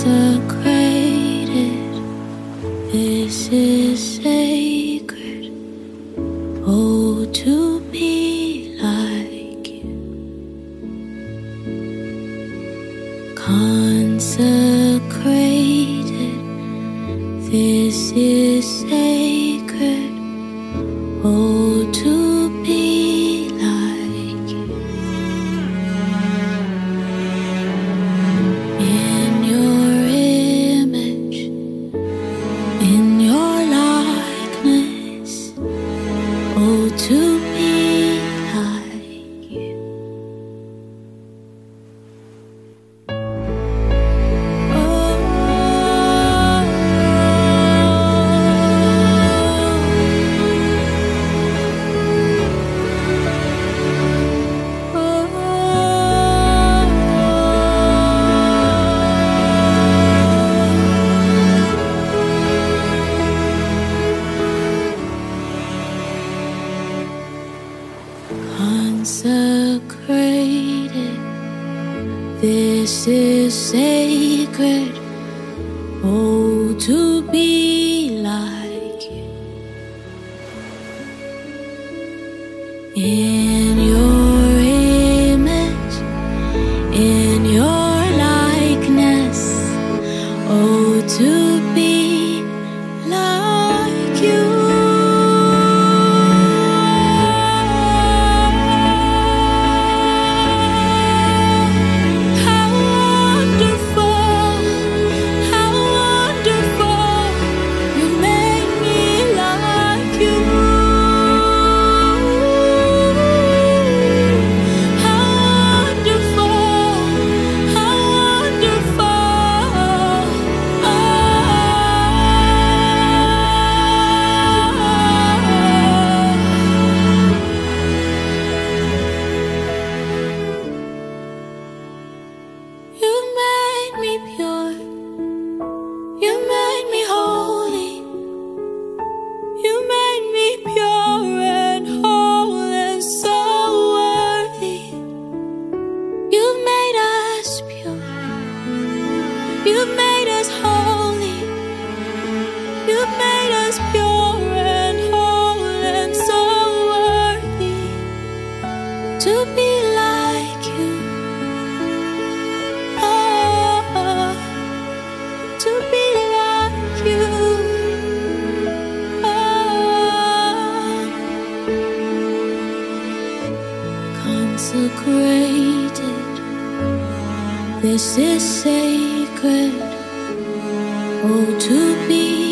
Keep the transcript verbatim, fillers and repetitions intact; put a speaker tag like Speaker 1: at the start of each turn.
Speaker 1: consecrated. This is sacred. Oh, to be like you. Consecrated. This is sacred. Oh, to be like you. In your image, in your likeness. Oh, to be like you. Consecrated. This is sacred. Oh, to be like you. In your image, in your likeness. Oh, to be like you. You've made us holy. You've made us pure and whole and so worthy to be like you. Oh, to be like you. Oh, consecrated. This is sacred. Oh, to be